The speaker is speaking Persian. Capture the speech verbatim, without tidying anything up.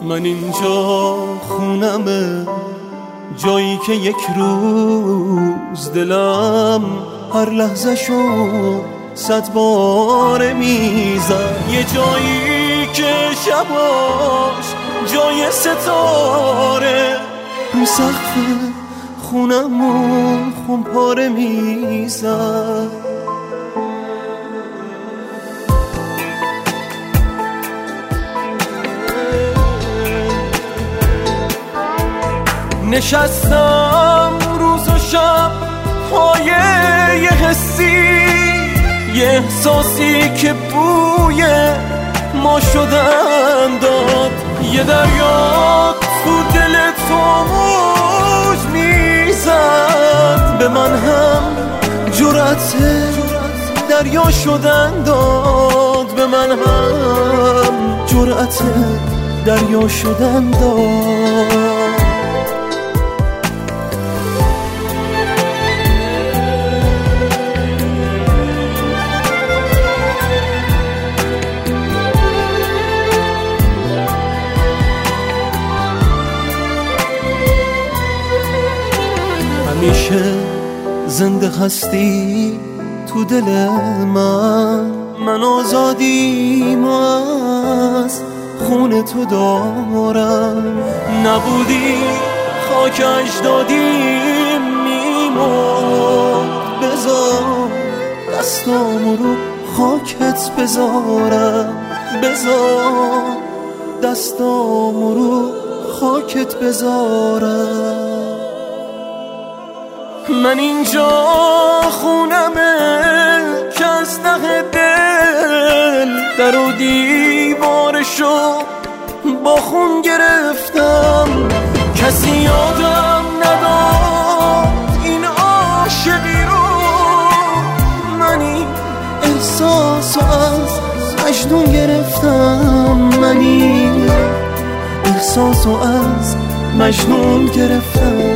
من اینجا خونمه، جایی که یک روز دلم هر لحظه شو صد بار میزد. یه جایی که شباش جای ستاره رو سقف خونمون خونپاره میزد. نشستم روز و شب پای یه حسی، یه احساسی که بوی ما شدن داد. یه دریا تو دل تو موج میزد، به من هم جرأت دریا شدن داد. به من هم جرأت دریا شدن داد. همیشه زنده هستی تو دل من، من آزادیم از خون تو دارم. نبودی خاک اجدادیم میمرد، بذار دستامو رو خاکت بذارم، بذار دستامو رو خاکت بذارم. من اینجا خونمه که از ته دل در و دیوارشو با خون گرفتم. کسی یادم نداد این عاشقی رو، من این احساسو از مجنون گرفتم. من این احساسو از مجنون گرفتم.